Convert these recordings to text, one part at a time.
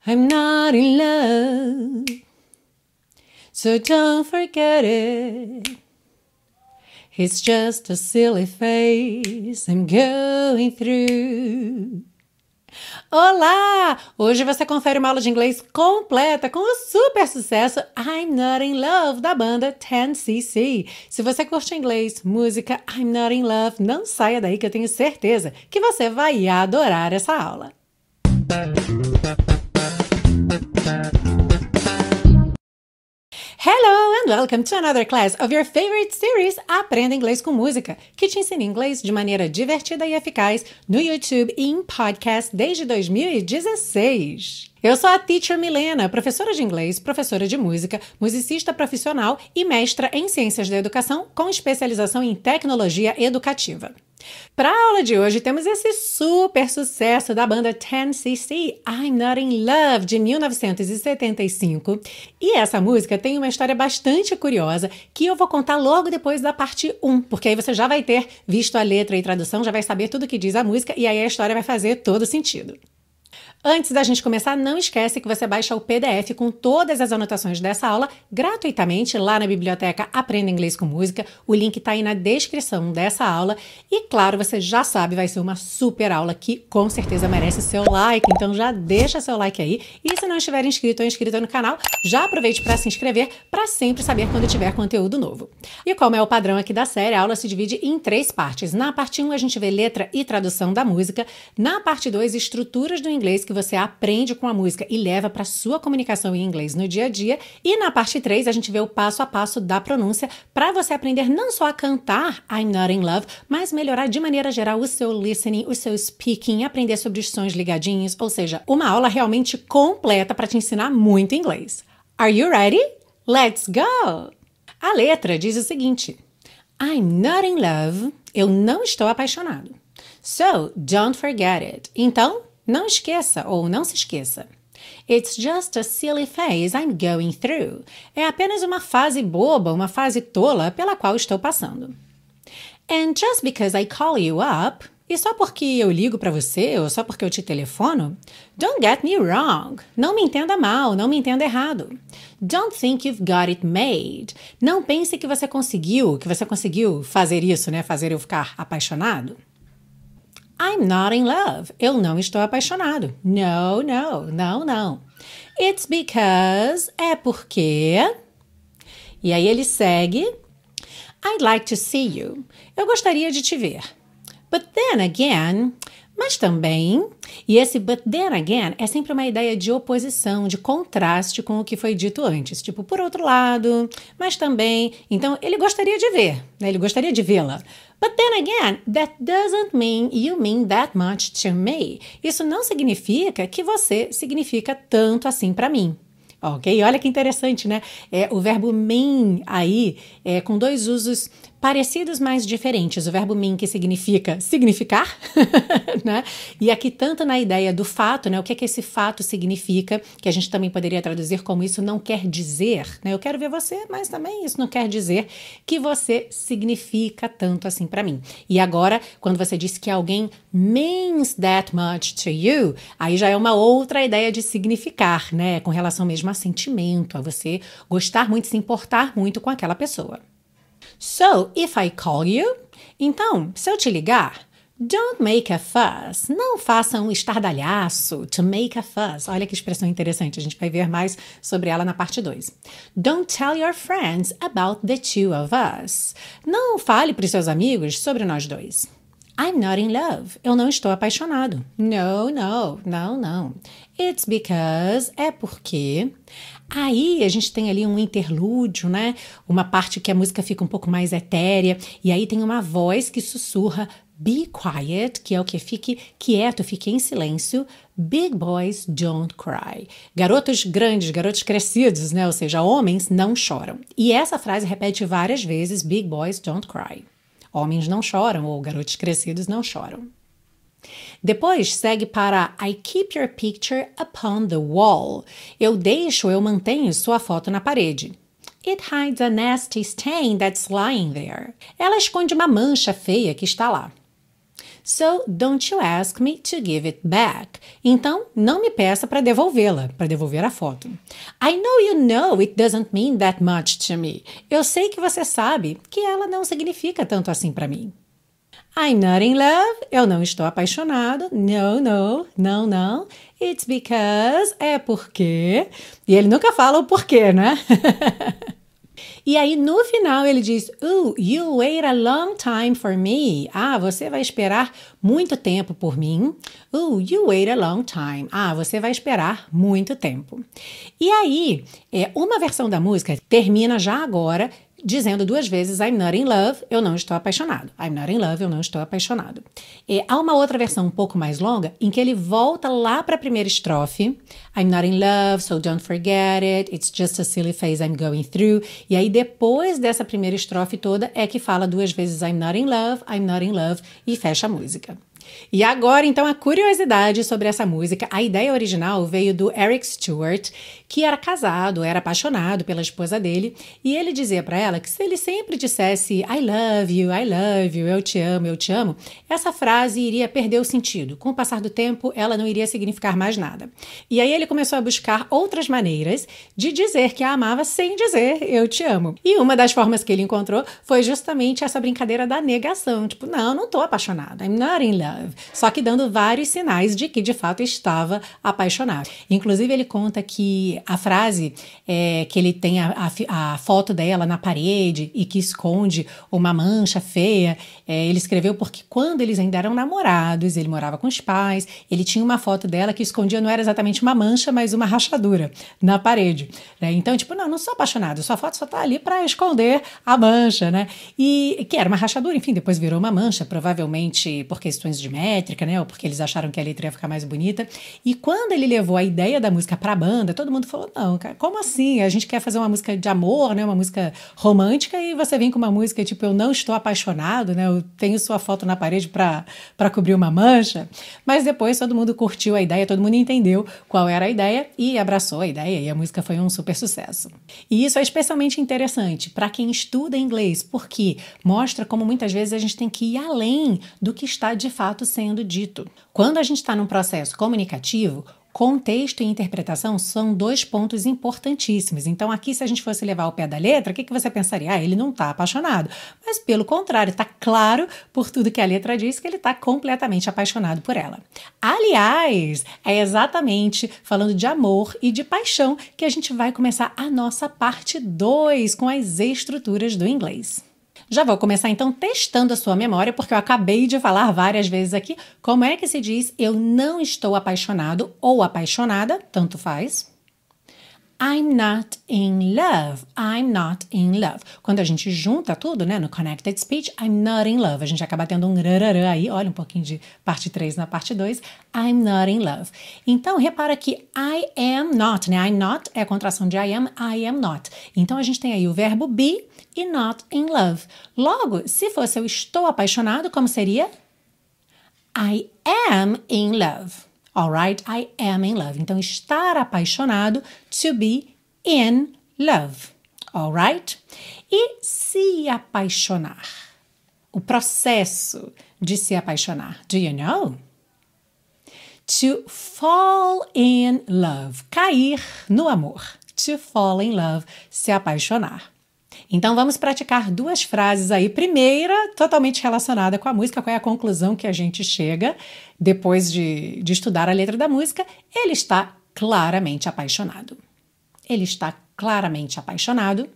I'm not in love, so don't forget it. It's just a silly phase I'm going through. Olá! Hoje você confere uma aula de inglês completa com o super sucesso I'm Not In Love, da banda 10cc. Se você curte inglês, música, I'm Not In Love, não saia daí que eu tenho certeza que você vai adorar essa aula. Hello and welcome to another class of your favorite series Aprenda Inglês com Música, que te ensina inglês de maneira divertida e eficaz no YouTube e em podcast desde 2016. Eu sou a Teacher Milena, professora de inglês, professora de música, musicista profissional e mestra em ciências da educação com especialização em tecnologia educativa. Para a aula de hoje, temos esse super sucesso da banda 10cc, I'm Not In Love, de 1975. E essa música tem uma história bastante curiosa que eu vou contar logo depois da parte 1, porque aí você já vai ter visto a letra e tradução, já vai saber tudo o que diz a música e aí a história vai fazer todo sentido. Antes da gente começar, não esquece que você baixa o PDF com todas as anotações dessa aula gratuitamente lá na biblioteca Aprenda Inglês com Música. O link está aí na descrição dessa aula. E claro, você já sabe, vai ser uma super aula que com certeza merece seu like. Então já deixa seu like aí. E se não estiver inscrito ou inscrita no canal, já aproveite para se inscrever para sempre saber quando tiver conteúdo novo. E como é o padrão aqui da série, a aula se divide em 3 partes. Na parte 1 a gente vê letra e tradução da música. Na parte 2, estruturas do inglês que você aprende com a música e leva para sua comunicação em inglês no dia a dia. E na parte 3, a gente vê o passo a passo da pronúncia para você aprender não só a cantar I'm Not In Love, mas melhorar de maneira geral o seu listening, o seu speaking, aprender sobre os sons ligadinhos, ou seja, uma aula realmente completa para te ensinar muito inglês. Are you ready? Let's go! A letra diz o seguinte: I'm not in love, eu não estou apaixonado. So, don't forget it. Então, não esqueça ou não se esqueça. It's just a silly phase I'm going through. É apenas uma fase boba, uma fase tola pela qual estou passando. And just because I call you up, e só porque eu ligo para você ou só porque eu te telefono, don't get me wrong. Não me entenda mal, não me entenda errado. Don't think you've got it made. Não pense que você conseguiu fazer isso, né? Fazer eu ficar apaixonado. I'm not in love. Eu não estou apaixonado. No, no, não, não. It's because, é porque. E aí ele segue. I'd like to see you. Eu gostaria de te ver. But then again, mas também. E esse but then again é sempre uma ideia de oposição, de contraste com o que foi dito antes. Tipo, por outro lado, mas também. Então, ele gostaria de ver, né? Ele gostaria de vê-la. But then again, that doesn't mean you mean that much to me. Isso não significa que você significa tanto assim para mim. Ok? Olha que interessante, né? O verbo mean aí é com 2 usos parecidos, mas diferentes. O verbo mean que significa significar, né? E aqui tanto na ideia do fato, né? O que é que esse fato significa, que a gente também poderia traduzir como isso não quer dizer, né? Eu quero ver você, mas também isso não quer dizer que você significa tanto assim para mim. E agora, quando você diz que alguém means that much to you, aí já é uma outra ideia de significar, né? Com relação mesmo a sentimento, a você gostar muito, se importar muito com aquela pessoa. So, if I call you, então, se eu te ligar, don't make a fuss. Não faça um estardalhaço. To make a fuss. Olha que expressão interessante. A gente vai ver mais sobre ela na parte 2. Don't tell your friends about the two of us. Não fale para os seus amigos sobre nós dois. I'm not in love. Eu não estou apaixonado. No, no, não, não. It's because, é porque. Aí a gente tem ali um interlúdio, né? Uma parte que a música fica um pouco mais etérea. E aí tem uma voz que sussurra be quiet, que é o que? Fique quieto, fique em silêncio. Big boys don't cry. Garotos grandes, garotos crescidos, né? Ou seja, homens não choram. E essa frase repete várias vezes, big boys don't cry. Homens não choram ou garotos crescidos não choram. Depois segue para I keep your picture upon the wall. Eu mantenho sua foto na parede. It hides a nasty stain that's lying there. Ela esconde uma mancha feia que está lá. So don't you ask me to give it back. Então, não me peça para devolvê-la, para devolver a foto. I know it doesn't mean that much to me. Eu sei que você sabe que ela não significa tanto assim para mim. I'm not in love. Eu não estou apaixonado. No. It's because. É porque. E ele nunca fala o porquê, né? E aí, no final, ele diz, you wait a long time for me. Ah, você vai esperar muito tempo por mim. You wait a long time. Ah, você vai esperar muito tempo. E aí, uma versão da música termina já agora dizendo duas vezes I'm not in love, eu não estou apaixonado. I'm not in love, eu não estou apaixonado. Há uma outra versão um pouco mais longa em que ele volta lá para a primeira estrofe. I'm not in love, so don't forget it. It's just a silly phase I'm going through. E aí depois dessa primeira estrofe toda é que fala duas vezes I'm not in love e fecha a música. E agora, então, a curiosidade sobre essa música. A ideia original veio do Eric Stewart, que era casado, era apaixonado pela esposa dele, e ele dizia para ela que se ele sempre dissesse I love you, eu te amo, essa frase iria perder o sentido. Com o passar do tempo, ela não iria significar mais nada. E aí ele começou a buscar outras maneiras de dizer que a amava sem dizer eu te amo. E uma das formas que ele encontrou foi justamente essa brincadeira da negação. Tipo, não tô apaixonado, I'm not in love. Só que dando vários sinais de que de fato estava apaixonado. Inclusive ele conta que a frase que ele tem a foto dela na parede e que esconde uma mancha feia, ele escreveu porque quando eles ainda eram namorados, ele morava com os pais, ele tinha uma foto dela que escondia, não era exatamente uma mancha, mas uma rachadura na parede. Então, tipo, não sou apaixonado, sua foto só tá ali para esconder a mancha, né? E que era uma rachadura, enfim, depois virou uma mancha, provavelmente por questões de métrica, né? Ou porque eles acharam que a letra ia ficar mais bonita. E quando ele levou a ideia da música pra banda, todo mundo falou, não, cara, como assim? A gente quer fazer uma música de amor, né? Uma música romântica e você vem com uma música tipo, eu não estou apaixonado, né? Eu tenho sua foto na parede pra cobrir uma mancha. Mas depois todo mundo curtiu a ideia, todo mundo entendeu qual era a ideia e abraçou a ideia e a música foi um super sucesso. E isso é especialmente interessante para quem estuda inglês, porque mostra como muitas vezes a gente tem que ir além do que está de fato sendo dito. Quando a gente está num processo comunicativo, contexto e interpretação são dois pontos importantíssimos. Então aqui, se a gente fosse levar ao pé da letra, o que você pensaria? Ele não está apaixonado. Mas pelo contrário, está claro por tudo que a letra diz que ele está completamente apaixonado por ela. Aliás, é exatamente falando de amor e de paixão que a gente vai começar a nossa parte 2 com as estruturas do inglês. Já vou começar então testando a sua memória, porque eu acabei de falar várias vezes aqui como é que se diz eu não estou apaixonado ou apaixonada, tanto faz. I'm not in love. I'm not in love. Quando a gente junta tudo, né, no connected speech, I'm not in love. A gente acaba tendo um rararã aí, olha um pouquinho de parte 3 na parte 2. I'm not in love. Então, repara que I am not, né? I'm not é a contração de I am not. Então, a gente tem aí o verbo be e not in love. Logo, se fosse eu estou apaixonado, como seria? I am in love. Alright? I am in love. Então, estar apaixonado, to be in love. Alright? E se apaixonar? O processo de se apaixonar. Do you know? To fall in love. Cair no amor. To fall in love. Se apaixonar. Então, vamos praticar duas frases aí. Primeira, totalmente relacionada com a música. Qual é a conclusão que a gente chega depois de estudar a letra da música? Ele está claramente apaixonado. Ele está claramente apaixonado.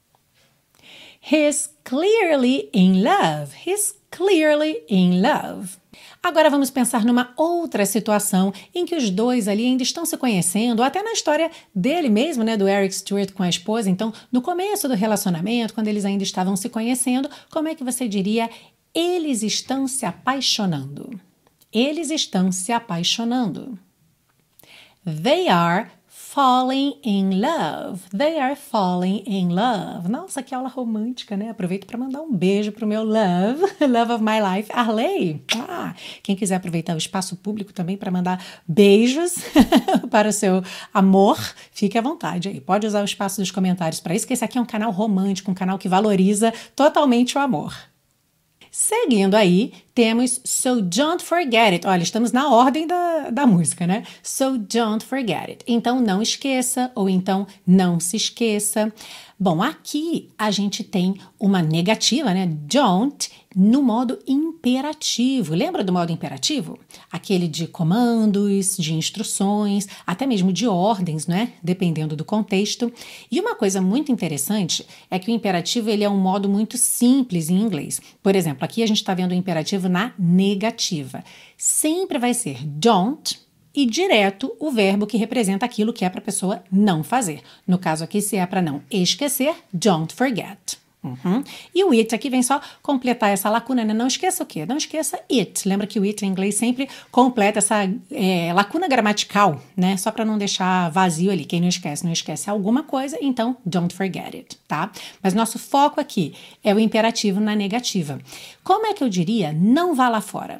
He's clearly in love. He's clearly in love. Agora vamos pensar numa outra situação em que os dois ali ainda estão se conhecendo, ou até na história dele mesmo, né, do Eric Stewart com a esposa. Então, no começo do relacionamento, quando eles ainda estavam se conhecendo, como é que você diria? Eles estão se apaixonando. Eles estão se apaixonando. They are falling in love. They are falling in love. Nossa, que aula romântica, né? Aproveito para mandar um beijo pro meu love, love of my life, Arley. Quem quiser aproveitar o espaço público também para mandar beijos para o seu amor, fique à vontade aí. Pode usar o espaço dos comentários para isso, que esse aqui é um canal romântico, um canal que valoriza totalmente o amor. Seguindo aí, temos So Don't Forget It. Olha, estamos na ordem da música, né? So Don't Forget It. Então, não esqueça, ou então, não se esqueça. Bom, aqui a gente tem uma negativa, né? Don't, no modo imperativo. Lembra do modo imperativo? Aquele de comandos, de instruções, até mesmo de ordens, né? Dependendo do contexto. E uma coisa muito interessante é que o imperativo ele é um modo muito simples em inglês. Por exemplo, aqui a gente está vendo o imperativo na negativa. Sempre vai ser don't e direto o verbo que representa aquilo que é para a pessoa não fazer. No caso aqui, se é para não esquecer, don't forget. E o it aqui vem só completar essa lacuna, né? Não esqueça o quê? Não esqueça it. Lembra que o it em inglês sempre completa essa lacuna gramatical, né? Só para não deixar vazio ali. Quem não esquece alguma coisa, então don't forget it, tá? Mas nosso foco aqui é o imperativo na negativa. Como é que eu diria não vá lá fora?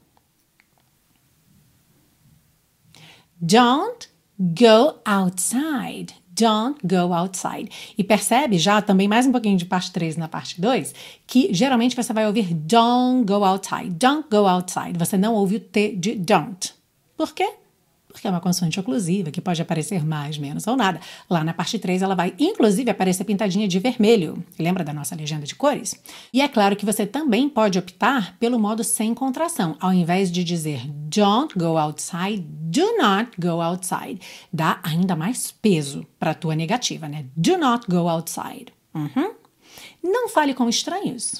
Don't go outside. Don't go outside. E percebe já também mais um pouquinho de parte 3 na parte 2 que geralmente você vai ouvir don't go outside. Don't go outside. Você não ouve o T de don't. Por quê? Porque é uma consoante oclusiva que pode aparecer mais, menos ou nada. Lá na parte 3 ela vai inclusive aparecer pintadinha de vermelho. Lembra da nossa legenda de cores? E é claro que você também pode optar pelo modo sem contração. Ao invés de dizer don't go outside, do not go outside. Dá ainda mais peso para a tua negativa, né? Do not go outside. Não fale com estranhos.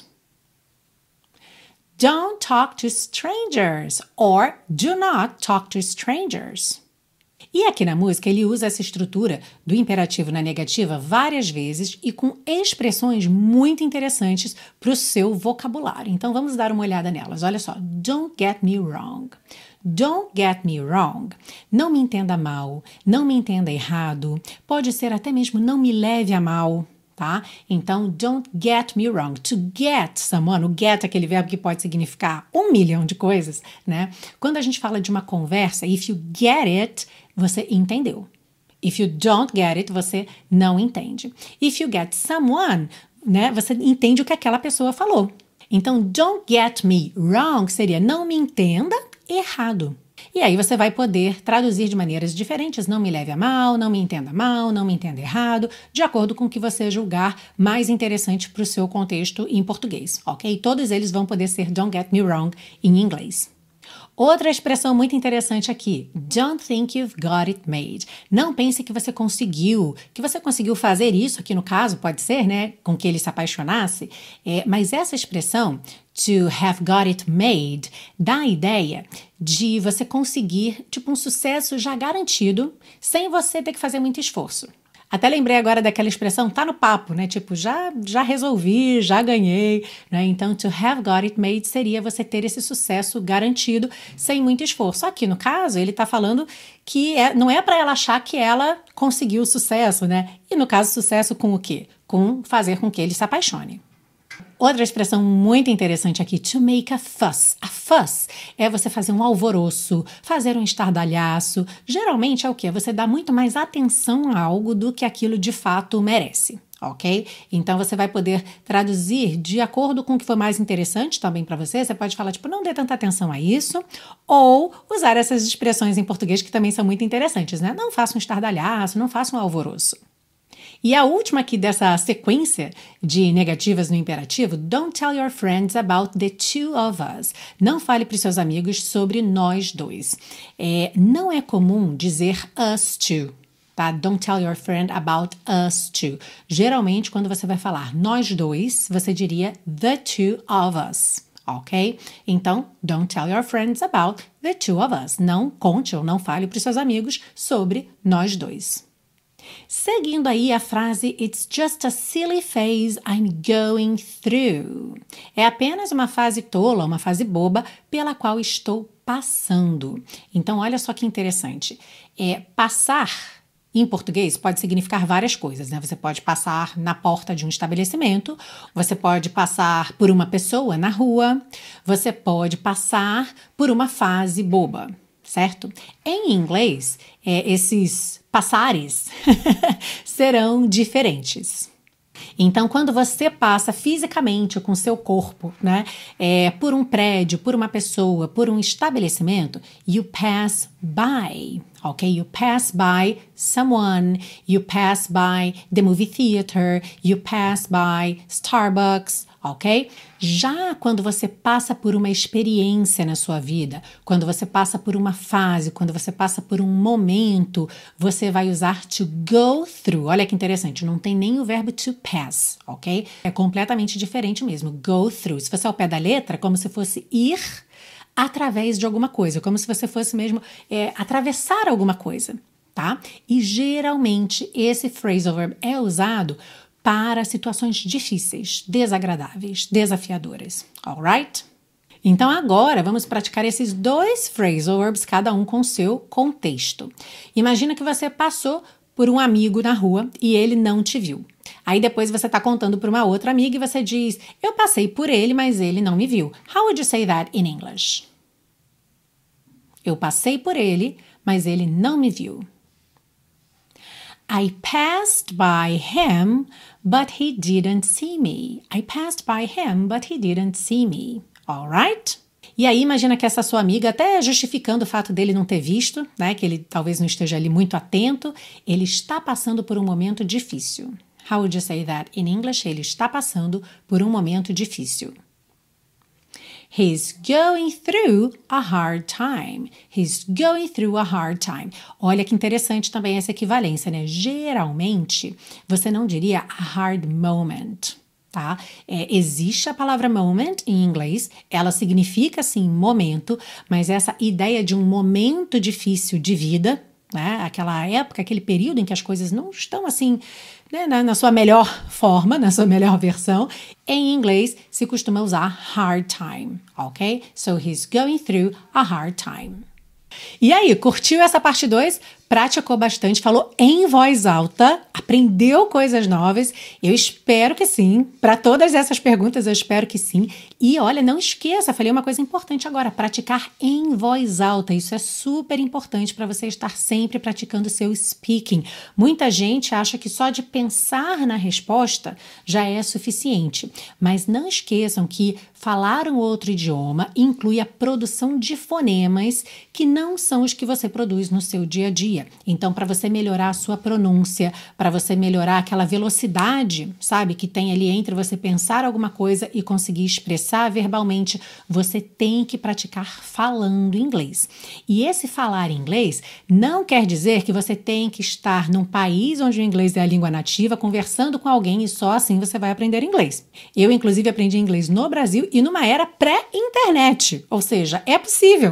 Don't talk to strangers or do not talk to strangers. E aqui na música ele usa essa estrutura do imperativo na negativa várias vezes e com expressões muito interessantes para o seu vocabulário. Então vamos dar uma olhada nelas. Olha só, don't get me wrong. Don't get me wrong. Não me entenda mal, não me entenda errado. Pode ser até mesmo não me leve a mal. Tá? Então, don't get me wrong. To get someone, o get é aquele verbo que pode significar 1 milhão de coisas, né? Quando a gente fala de uma conversa, if you get it, você entendeu. If you don't get it, você não entende. If you get someone, né? Você entende o que aquela pessoa falou. Então, don't get me wrong seria não me entenda errado. E aí você vai poder traduzir de maneiras diferentes, não me leve a mal, não me entenda errado, de acordo com o que você julgar mais interessante para o seu contexto em português, ok? Todos eles vão poder ser don't get me wrong em inglês. Outra expressão muito interessante aqui, don't think you've got it made. Não pense que você conseguiu fazer isso, aqui no caso pode ser, né, com que ele se apaixonasse, mas essa expressão, to have got it made, dá a ideia de você conseguir, tipo, um sucesso já garantido, sem você ter que fazer muito esforço. Até lembrei agora daquela expressão, tá no papo, né? Tipo, já resolvi, já ganhei, né? Então, to have got it made seria você ter esse sucesso garantido sem muito esforço. Aqui, no caso, ele tá falando que não é para ela achar que ela conseguiu o sucesso, né? E no caso, sucesso com o quê? Com fazer com que ele se apaixone. Outra expressão muito interessante aqui, to make a fuss. A fuss é você fazer um alvoroço, fazer um estardalhaço. Geralmente é o quê? Você dá muito mais atenção a algo do que aquilo de fato merece, ok? Então você vai poder traduzir de acordo com o que for mais interessante também para você. Você pode falar, tipo, não dê tanta atenção a isso, ou usar essas expressões em português que também são muito interessantes, né? Não faça um estardalhaço, não faça um alvoroço. E a última aqui dessa sequência de negativas no imperativo, don't tell your friends about the two of us. Não fale para os seus amigos sobre nós dois. Não é comum dizer us two, tá? Don't tell your friend about us two. Geralmente, quando você vai falar nós dois, você diria the two of us. Ok? Então, don't tell your friends about the two of us. Não conte ou não fale para os seus amigos sobre nós dois. Seguindo aí a frase It's just a silly phase I'm going through. É apenas uma fase tola, uma fase boba pela qual estou passando. Então, olha só que interessante. Passar em português pode significar várias coisas, né? Você pode passar na porta de um estabelecimento, você pode passar por uma pessoa na rua, você pode passar por uma fase boba, certo? Em inglês, esses passares serão diferentes. Então, quando você passa fisicamente com seu corpo, né, por um prédio, por uma pessoa, por um estabelecimento, you pass by, ok? You pass by someone, you pass by the movie theater, you pass by Starbucks, ok? Já quando você passa por uma experiência na sua vida, quando você passa por uma fase, quando você passa por um momento, você vai usar to go through. Olha que interessante, não tem nem o verbo to pass, ok? É completamente diferente mesmo, go through. Se fosse ao pé da letra, é como se fosse ir através de alguma coisa, como se você fosse mesmo atravessar alguma coisa, tá? E geralmente esse phrasal verb é usado para situações difíceis, desagradáveis, desafiadoras, alright? Então agora vamos praticar esses 2 phrasal verbs, cada um com seu contexto. Imagina que você passou por um amigo na rua e ele não te viu. Aí depois você está contando para uma outra amiga e você diz, eu passei por ele, mas ele não me viu. How would you say that in English? Eu passei por ele, mas ele não me viu. I passed by him, but he didn't see me. I passed by him, but he didn't see me. Alright? E aí imagina que essa sua amiga, até justificando o fato dele não ter visto, né, que ele talvez não esteja ali muito atento, ele está passando por um momento difícil. How would you say that in English? Ele está passando por um momento difícil. He's going through a hard time. He's going through a hard time. Olha que interessante também essa equivalência, né? Geralmente, você não diria a hard moment, tá? Existe a palavra moment em inglês, ela significa, sim, momento, mas essa ideia de um momento difícil de vida, né? Aquela época, aquele período em que as coisas não estão assim, né, na sua melhor forma, na sua melhor versão, em inglês se costuma usar hard time, ok? So he's going through a hard time. E aí, curtiu essa parte 2? Praticou bastante, falou em voz alta, aprendeu coisas novas? Eu espero que sim. Para todas essas perguntas, eu espero que sim. E olha, não esqueça, falei uma coisa importante agora, praticar em voz alta. Isso é super importante para você estar sempre praticando seu speaking. Muita gente acha que só de pensar na resposta já é suficiente. Mas não esqueçam que falar um outro idioma inclui a produção de fonemas que não são os que você produz no seu dia a dia. Então, para você melhorar a sua pronúncia, para você melhorar aquela velocidade, sabe, que tem ali entre você pensar alguma coisa e conseguir expressar verbalmente, você tem que praticar falando inglês. E esse falar inglês não quer dizer que você tem que estar num país onde o inglês é a língua nativa, conversando com alguém e só assim você vai aprender inglês. Eu, inclusive, aprendi inglês no Brasil e numa era pré-internet, ou seja, é possível.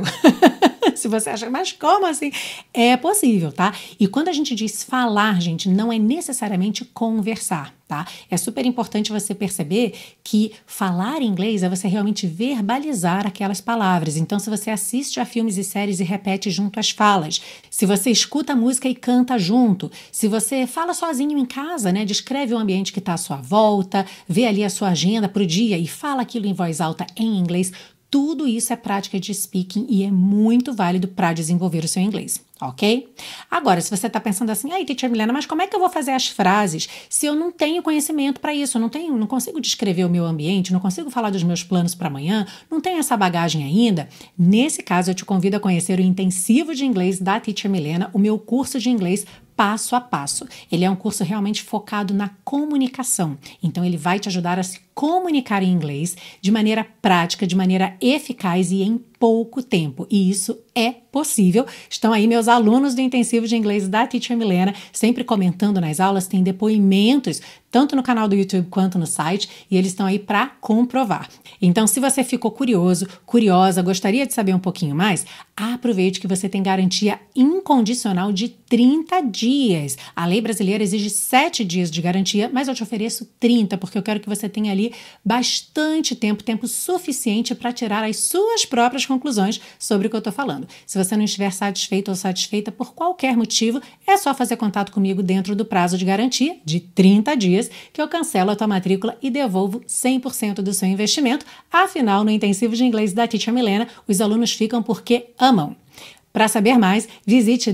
Se você acha, mas como assim? É possível, tá? E quando a gente diz falar, gente, não é necessariamente conversar, tá? É super importante você perceber que falar inglês é você realmente verbalizar aquelas palavras. Então, se você assiste a filmes e séries e repete junto as falas, se você escuta a música e canta junto, se você fala sozinho em casa, né? Descreve o ambiente que está à sua volta, vê ali a sua agenda para o dia e fala aquilo em voz alta em inglês, tudo isso é prática de speaking e é muito válido para desenvolver o seu inglês, ok? Agora, se você está pensando assim, ai, Teacher Milena, mas como é que eu vou fazer as frases se eu não tenho conhecimento para isso? Eu não consigo descrever o meu ambiente, não consigo falar dos meus planos para amanhã, não tenho essa bagagem ainda? Nesse caso, eu te convido a conhecer o Intensivo de Inglês da Teacher Milena, o meu curso de inglês passo a passo. Ele é um curso realmente focado na comunicação. Então, ele vai te ajudar a se comunicar em inglês de maneira prática, de maneira eficaz e em pouco tempo. E isso é possível. Estão aí meus alunos do Intensivo de Inglês da Teacher Milena, sempre comentando nas aulas, tem depoimentos, tanto no canal do YouTube quanto no site, e eles estão aí para comprovar. Então, se você ficou curioso, curiosa, gostaria de saber um pouquinho mais, aproveite que você tem garantia incondicional de 30 dias. A lei brasileira exige 7 dias de garantia, mas eu te ofereço 30, porque eu quero que você tenha ali bastante tempo suficiente para tirar as suas próprias conclusões sobre o que eu estou falando. Se você não estiver satisfeito ou satisfeita por qualquer motivo, é só fazer contato comigo dentro do prazo de garantia de 30 dias, que eu cancelo a tua matrícula e devolvo 100% do seu investimento. Afinal, no Intensivo de Inglês da Teacher Milena, os alunos ficam porque amam. Para saber mais, visite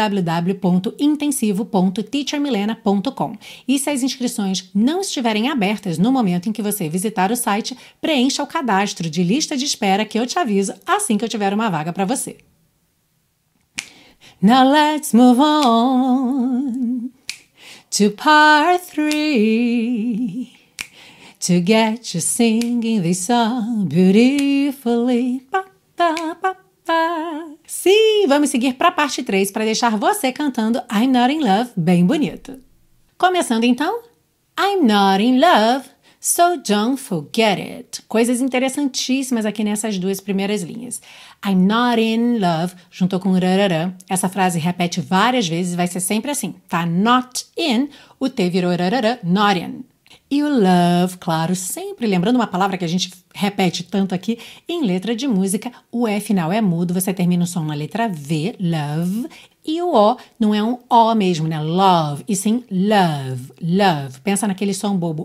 www.intensivo.teachermilena.com. E se as inscrições não estiverem abertas no momento em que você visitar o site, preencha o cadastro de lista de espera que eu te aviso assim que eu tiver uma vaga para você. Now let's move on to part 3 to get you singing this song beautifully. Pa, pa, pa, pa. Sim, vamos seguir para a parte 3 para deixar você cantando I'm Not in Love bem bonito. Começando então, I'm not in love, so don't forget it. Coisas interessantíssimas aqui nessas duas primeiras linhas. I'm not in love, juntou com rarará. Essa frase repete várias vezes, vai ser sempre assim, tá? Not in, o T virou rarará, not in. E o love, claro, sempre lembrando uma palavra que a gente repete tanto aqui em letra de música, o E final é mudo, você termina o som na letra V, love, e o O não é um O mesmo, né? Love, e sim love, love. Pensa naquele som bobo,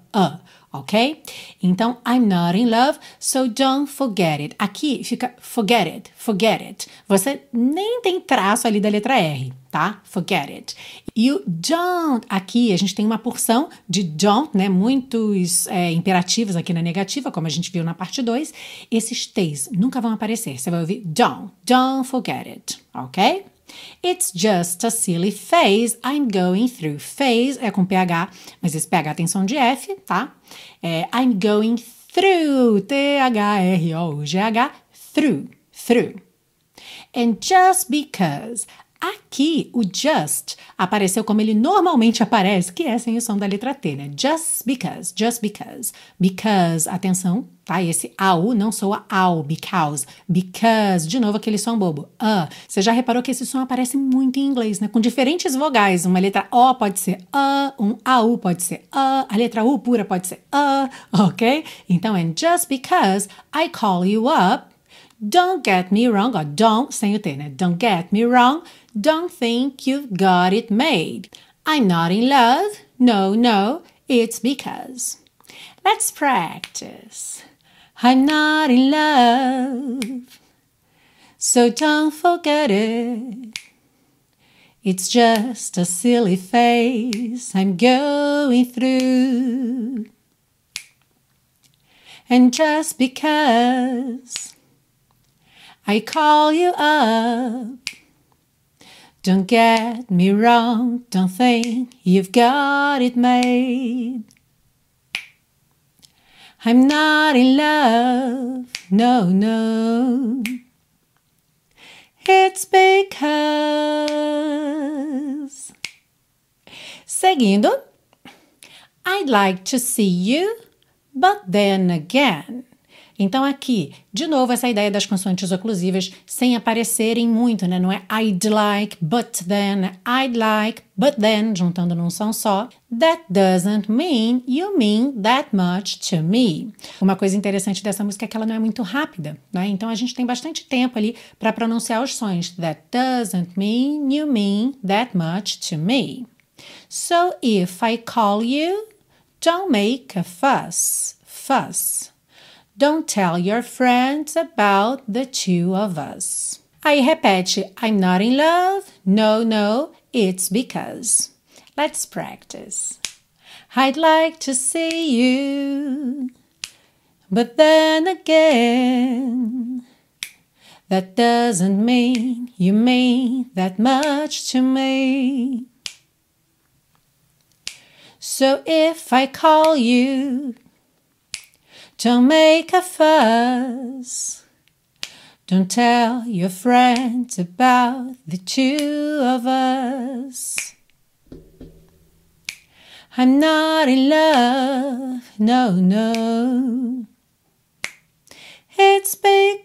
ok? Então, I'm not in love, so don't forget it. Aqui fica forget it, forget it. Você nem tem traço ali da letra R, tá? Forget it. E o don't, aqui a gente tem uma porção de don't, né? Muitos imperativos aqui na negativa, como a gente viu na parte 2. Esses T's nunca vão aparecer. Você vai ouvir don't forget it, ok? It's just a silly phase I'm going through. Phase é com PH, mas esse PH tem som de F, tá? I'm going through, T-H-R-O-U-G-H, through. And just because, aqui o just apareceu como ele normalmente aparece, que é sem o som da letra T, né? Just because. Because, atenção, tá? Esse AU não soa AU, because. De novo aquele som bobo. Você já reparou que esse som aparece muito em inglês, né? Com diferentes vogais. Uma letra O pode ser um AU pode ser a letra U pura pode ser ok? Então, and just because I call you up, don't get me wrong, or don't, sem o T, né? Don't get me wrong, don't think you've got it made. I'm not in love, no, it's because. Let's practice. I'm not in love, so don't forget it. It's just a silly phase I'm going through. And just because I call you up, don't get me wrong, don't think you've got it made. I'm not in love, no, it's because. Seguindo, I'd like to see you, but then again. Então aqui, de novo, essa ideia das consoantes oclusivas sem aparecerem muito, né? Não é I'd like, but then, I'd like, but then, juntando num som só. That doesn't mean you mean that much to me. Uma coisa interessante dessa música é que ela não é muito rápida, né? Então a gente tem bastante tempo ali para pronunciar os sons. That doesn't mean you mean that much to me. So if I call you, don't make a fuss. Don't tell your friends about the two of us. Aí repete, I'm not in love, no, it's because. Let's practice. I'd like to see you, but then again, that doesn't mean you mean that much to me. So if I call you, don't make a fuss. Don't tell your friends about the two of us. I'm not in love, no. It's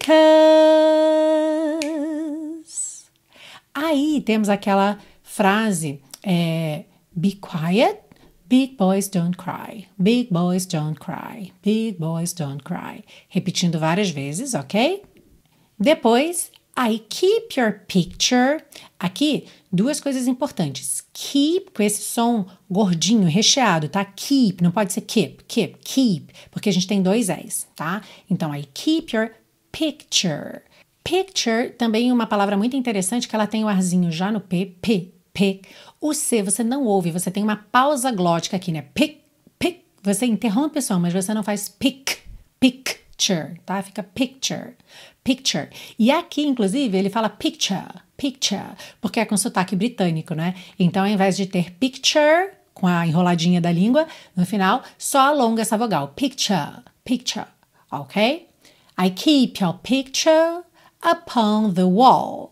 because. Aí temos aquela frase, be quiet. Big boys don't cry, big boys don't cry, big boys don't cry. Repetindo várias vezes, ok? Depois, I keep your picture. Aqui, duas coisas importantes. Keep, com esse som gordinho, recheado, tá? Keep, não pode ser keep, porque a gente tem dois S, tá? Então, I keep your picture. Picture também é uma palavra muito interessante que ela tem o arzinho já no P. O C você não ouve, você tem uma pausa glótica aqui, né? Pick. Você interrompe o som, mas você não faz picture, tá? Fica picture. E aqui, inclusive, ele fala picture, porque é com sotaque britânico, né? Então, ao invés de ter picture, com a enroladinha da língua, no final, só alonga essa vogal. Picture, ok? I keep your picture upon the wall.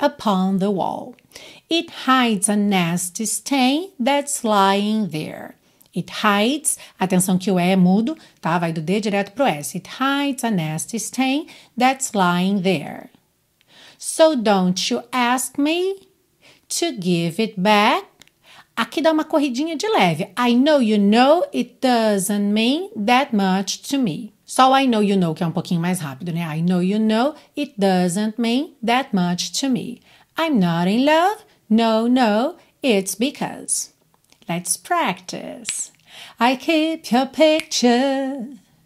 It hides a nasty stain that's lying there. It hides, atenção que o E é mudo, tá? Vai do D direto pro S. It hides a nasty stain that's lying there. So don't you ask me to give it back. Aqui dá uma corridinha de leve. I know you know it doesn't mean that much to me. Só o I know you know que é um pouquinho mais rápido, né? I know you know it doesn't mean that much to me. I'm not in love. No, it's because. Let's practice. I keep your picture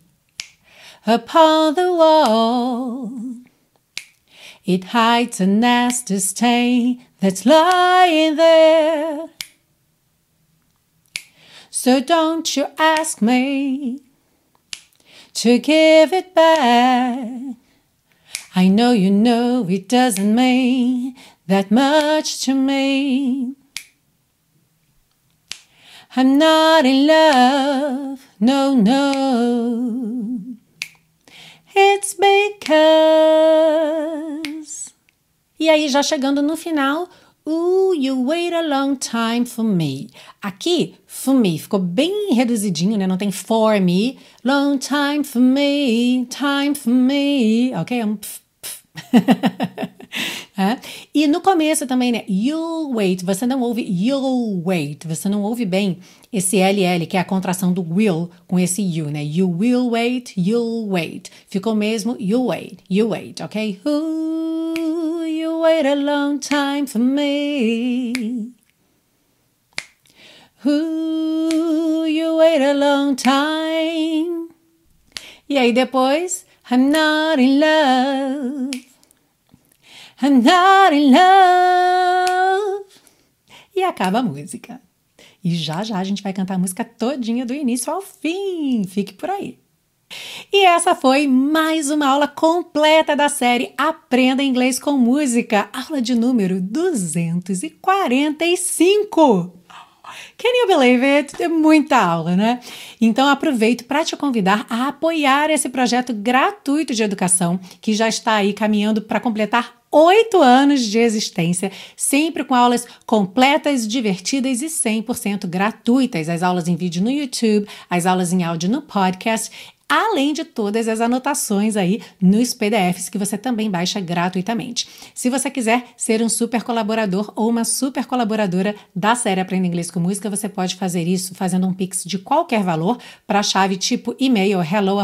upon the wall. It hides a nasty stain that's lying there. So don't you ask me to give it back. I know you know it doesn't mean that much to me. I'm not in love, no. It's because. E aí, já chegando no final, you wait a long time for me. Aqui, for me, ficou bem reduzidinho, né? Não tem for me. Long time for me, ok? É um É. E no começo também, né? You'll wait, você não ouve you'll wait, você não ouve bem esse LL, que é a contração do will com esse you, né? You will wait, you'll wait. Ficou mesmo you wait, ok? Ooh, you wait a long time for me. Ooh, you wait a long time. E aí depois, I'm not in love. I'm not in love. E acaba a música. E já a gente vai cantar a música todinha do início ao fim. Fique por aí. E essa foi mais uma aula completa da série Aprenda Inglês com Música. Aula de número 245. Can you believe it? É muita aula, né? Então aproveito para te convidar a apoiar esse projeto gratuito de educação que já está aí caminhando para completar 8 anos de existência, sempre com aulas completas, divertidas e 100% gratuitas. As aulas em vídeo no YouTube, as aulas em áudio no podcast, além de todas as anotações aí nos PDFs que você também baixa gratuitamente. Se você quiser ser um super colaborador ou uma super colaboradora da série Aprenda Inglês com Música, você pode fazer isso fazendo um Pix de qualquer valor para a chave tipo e-mail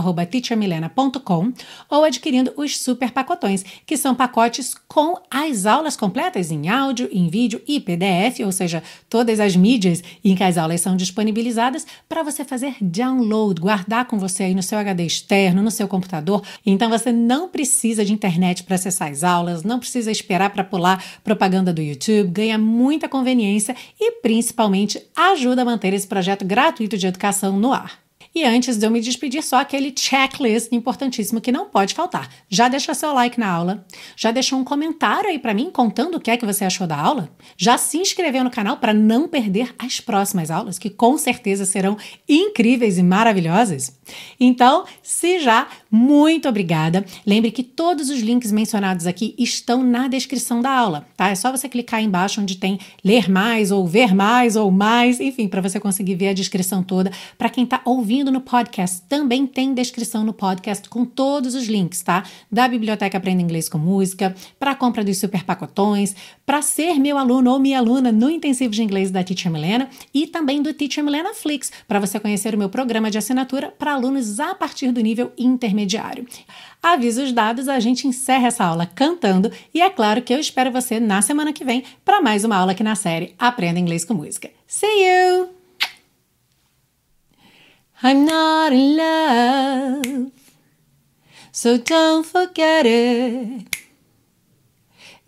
hello@teachermilena.com ou adquirindo os super pacotões, que são pacotes com as aulas completas em áudio, em vídeo e PDF, ou seja, todas as mídias em que as aulas são disponibilizadas para você fazer download, guardar com você aí no seu HD externo, no seu computador. Então você não precisa de internet para acessar as aulas, não precisa esperar para pular propaganda do YouTube, ganha muita conveniência e principalmente ajuda a manter esse projeto gratuito de educação no ar. E antes de eu me despedir, só aquele checklist importantíssimo que não pode faltar. Já deixou seu like na aula? Já deixou um comentário aí para mim contando o que é que você achou da aula? Já se inscreveu no canal para não perder as próximas aulas, que com certeza serão incríveis e maravilhosas? Então, se já, muito obrigada. Lembre que todos os links mencionados aqui estão na descrição da aula, tá? É só você clicar aí embaixo onde tem ler mais ou ver mais ou mais, enfim, para você conseguir ver a descrição toda. Para quem está ouvindo no podcast, também tem descrição no podcast com todos os links, tá? Da Biblioteca Aprenda Inglês com Música, para a compra dos super pacotões, para ser meu aluno ou minha aluna no intensivo de inglês da Teacher Milena e também do Teacher Milena Flix, para você conhecer o meu programa de assinatura para alunos a partir do nível intermediário. Avisos dados, a gente encerra essa aula cantando e é claro que eu espero você na semana que vem para mais uma aula aqui na série Aprenda Inglês com Música. See you! I'm not in love, so don't forget it.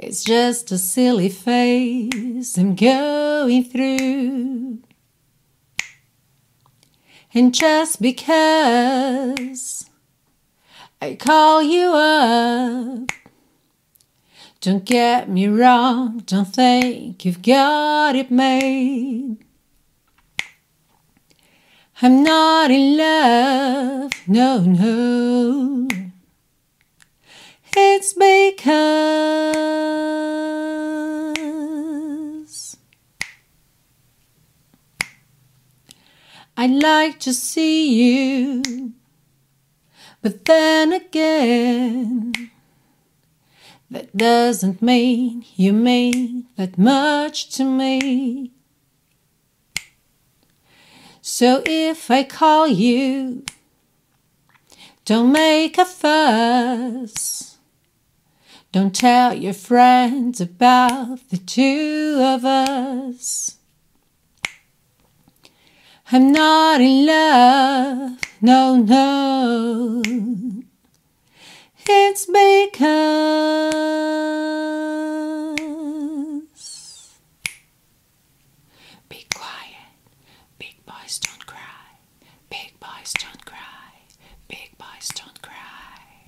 It's just a silly phase I'm going through. And just because I call you up, don't get me wrong, don't think you've got it made. I'm not in love, no, no. It's because I'd like to see you, but then again, that doesn't mean you mean that much to me. So if I call you, don't make a fuss. Don't tell your friends about the two of us. I'm not in love, no, no. It's because. Be quiet. Big boys don't cry. Big boys don't cry. Big boys don't cry.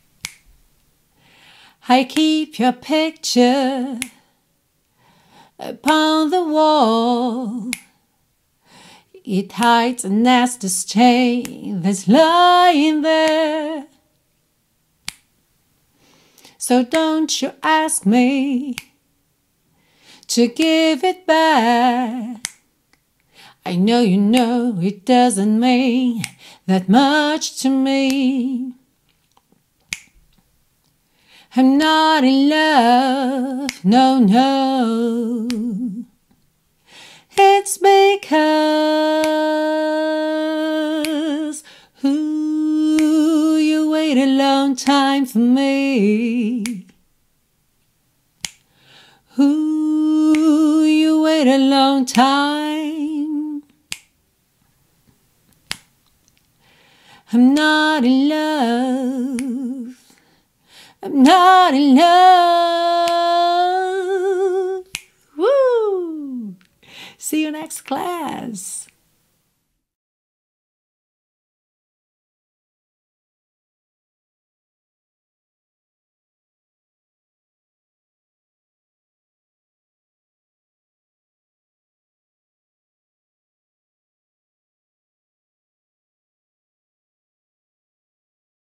I keep your picture upon the wall. It hides a nasty stain that's lying there. So don't you ask me to give it back. I know you know it doesn't mean that much to me. I'm not in love, no, no. It's because you wait a long time for me. You wait a long time. I'm not in love. I'm not in love. Woo! See you next class.